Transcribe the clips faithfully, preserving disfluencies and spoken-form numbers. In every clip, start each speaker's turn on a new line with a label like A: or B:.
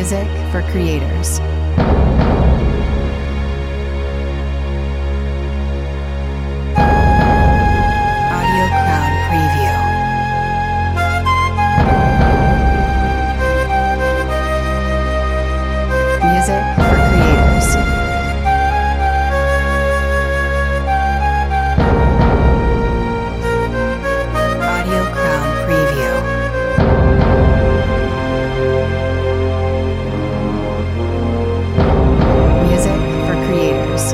A: Music for creators. Audio Crowd Preview. Music for creators. Audio Crowd Preview. Music for creators.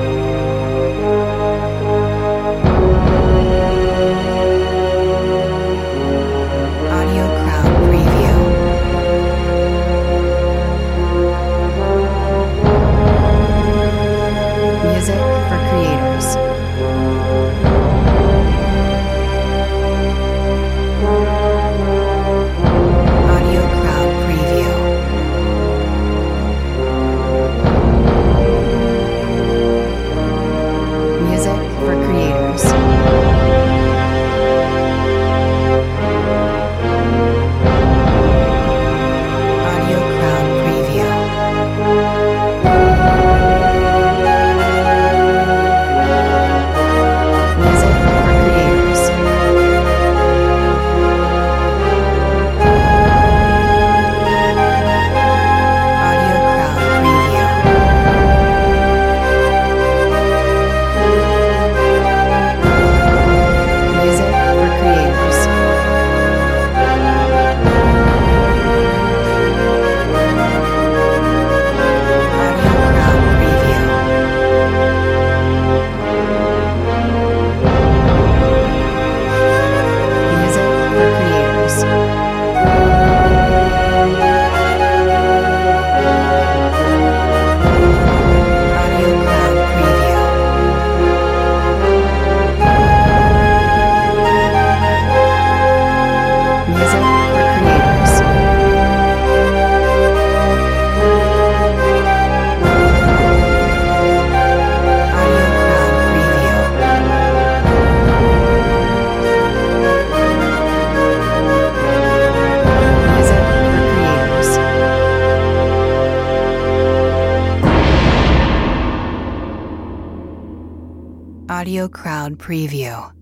A: Audio Crowd Preview. Music for creators. Audio Crowd Preview. Music for creators. Audio Crowd Preview. Music for creators. Audio Crowd Preview. Music for creators. Audio Crowd Preview. Music for creators. Audio Crowd Preview. Music for creators. Audio Crowd Preview. Music for creators. Audio Crowd Preview.